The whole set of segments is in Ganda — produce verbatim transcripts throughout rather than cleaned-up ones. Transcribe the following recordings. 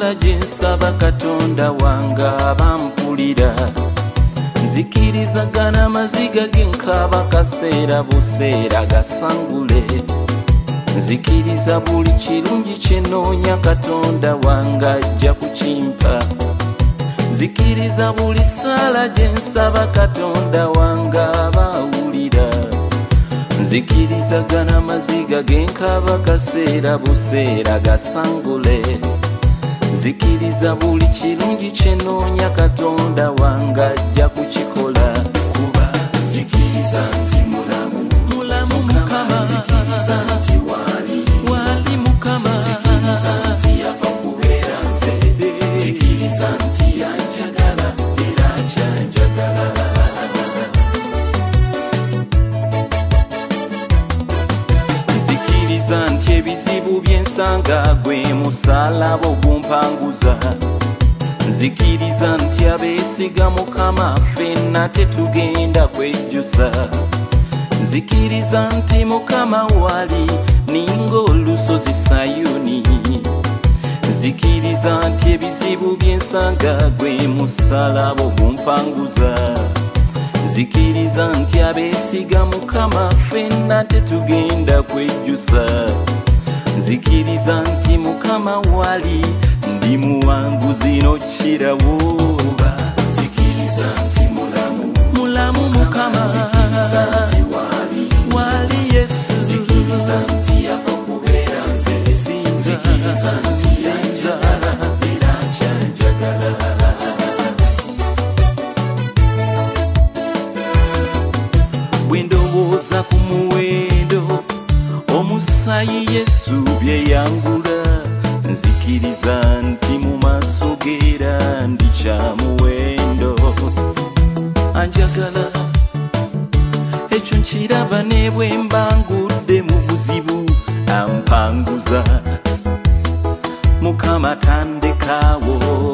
sala gyensaba Katonda wange abampulira. Nzikirizagana amaziga genkaba kaseera buseera gasangule. Nzikiriza buli kirungi kyenoonya Katonda wange ajja kukimpa. Nzikiriza buli sala gyensaba Katonda wange abawulira. Nzikirizagana amaziga genkaba kaseera buseera gasangule. Nzikiriza buli kirungi kyenoonya Katonda wange ajja kukikola. Kuba nzikiriza nti mulamu, mulamu Mukama. Nzikiriza nti wali, wali Mukama. Nzikiriza nti yafa kubeera nze. Nzikiriza nti yanjagala era akyanjagala. Nzikiriza nti ebizibu byensanga gwe musalaba ogumpanguza. Nzikiriza nti abeesiga Mukama ffenna tetugenda kwejjusa. Nzikiriza nti Mukama wali ninga olusozi Sayuni. Nzikiriza nti ebizibu byensanga gwe musalaba ogumpanguza. Nzikiriza nti abeesiga Mukama ffenna tetugenda kwejjusa. Nzikiriza nti Mukama wali ndi muwanguzi nokirawo. Nzikiriza nti mulamu, mulamu Mukama. Nzikiriza nti wali, wali Yesu. Nzikiriza nti yafa kubeera nze. Nzikiriza nti yanjagala era akyanjagala. Bwe ndowooza ku muwendo omusaayi Yesu bye yangula, nzikiriza nti mu maaso geera ndi kya muwendo. Anjagala ekyo nkiraba ne bwe mbangudde mu buzibu ampanguza. Mukama tandekaawo.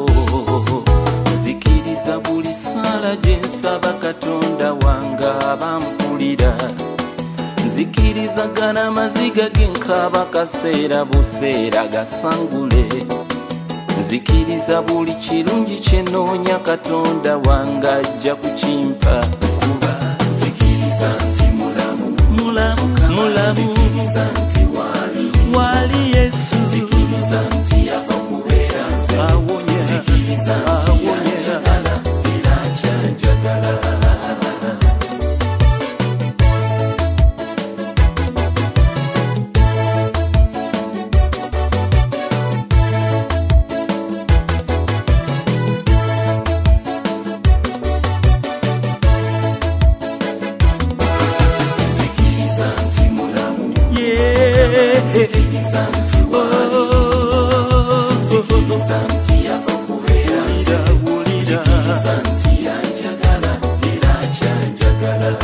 Nzikiriza buli sala gyensaba Katonda wange abampulira. Nzikirizagana amaziga genkaba kaseera buseera gasangule. Nzikiriza buli kirungi kyenoonya Katonda wange ajja kukimpa. Kuba nzikiriza nti mulamu, mulamu, mulamu. Nzikiriza nti wali, wali Yesu. Nzikiriza nti yafa kubeera nze. Awonya, nzikiriza nti yanjagala era akyanjagala. Nzikiriza nti wali, nzikiriza nti yafa kubeera nze. Nzikiriza nti yanjagala era akyanjagala.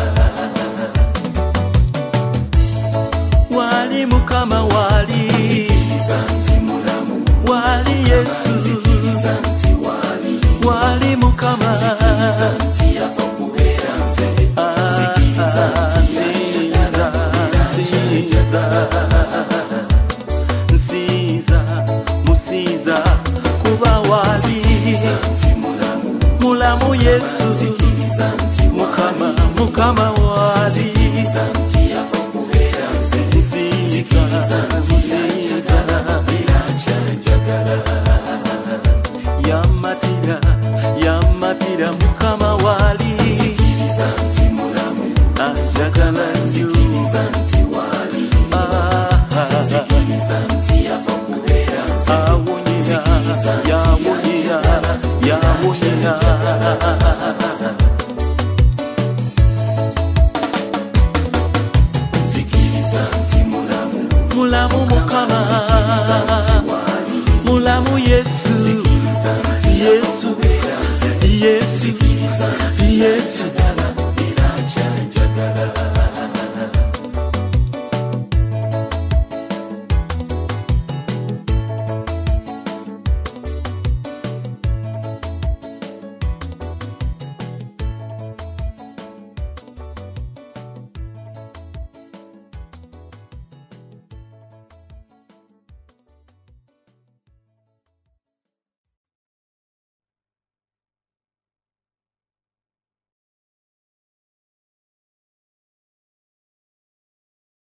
Wali Mukama wali. Nzikiriza nti mulamu, wali Yesu. Nzikiriza nti wali, wali Mukama. Nzikiriza nti yafa kubeera nze. Nzikiriza nti yanjagala era akyanjagala.